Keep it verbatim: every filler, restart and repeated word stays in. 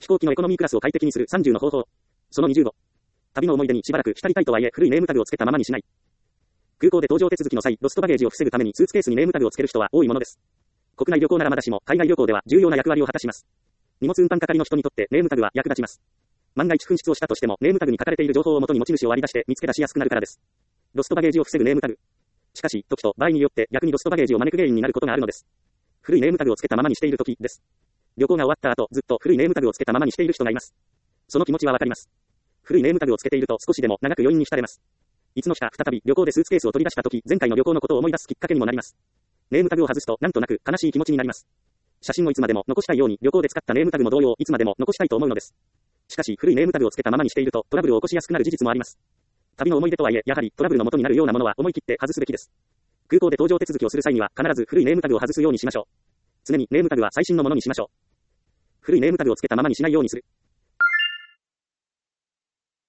行機のエコノミークラスを快適にするさんじゅうの方法。そのにじゅうご。旅の思い出にしばらく浸りたいとはいえ古いネームタグをつけたままにしない。空港で搭乗手続きの際、ロストバゲージを防ぐためにスーツケースにネームタグをつける人は多いものです。国内旅行ならまだしも海外旅行では重要な役割を果たします。荷物運搬係の人にとってネームタグは役立ちます。万が一紛失をしたとしてもネームタグに書かれている情報をもとに持ち主を割り出して見つけ出しやすくなるからです。ロストバゲージを防ぐネームタグ。しかし、時と場合によって逆にロストバゲージを招く原因になることがあるのです。古いネームタグをつけたままにしている時です。旅行が終わった後、ずっと古いネームタグをつけたままにしている人がいます。その気持ちはわかります。古いネームタグをつけていると少しでも長く余韻に浸れます。いつの日か再び旅行でスーツケースを取り出した時、前回の旅行のことを思い出すきっかけにもなります。ネームタグを外すとなんとなく悲しい気持ちになります。写真をいつまでも残したいように旅行で使ったネームタグも同様いつまでも残したいと思うのです。しかし古いネームタグをつけたままにしているとトラブルを起こしやすくなる事実もあります。旅の思い出とはいえやはりトラブルの元になるようなものは思い切って外すべきです。空港で搭乗手続きをする際には必ず古いネームタグを外すようにしましょう。常にネームタグは最新のものにしましょう。古いネームタグをつけたままにしないようにする。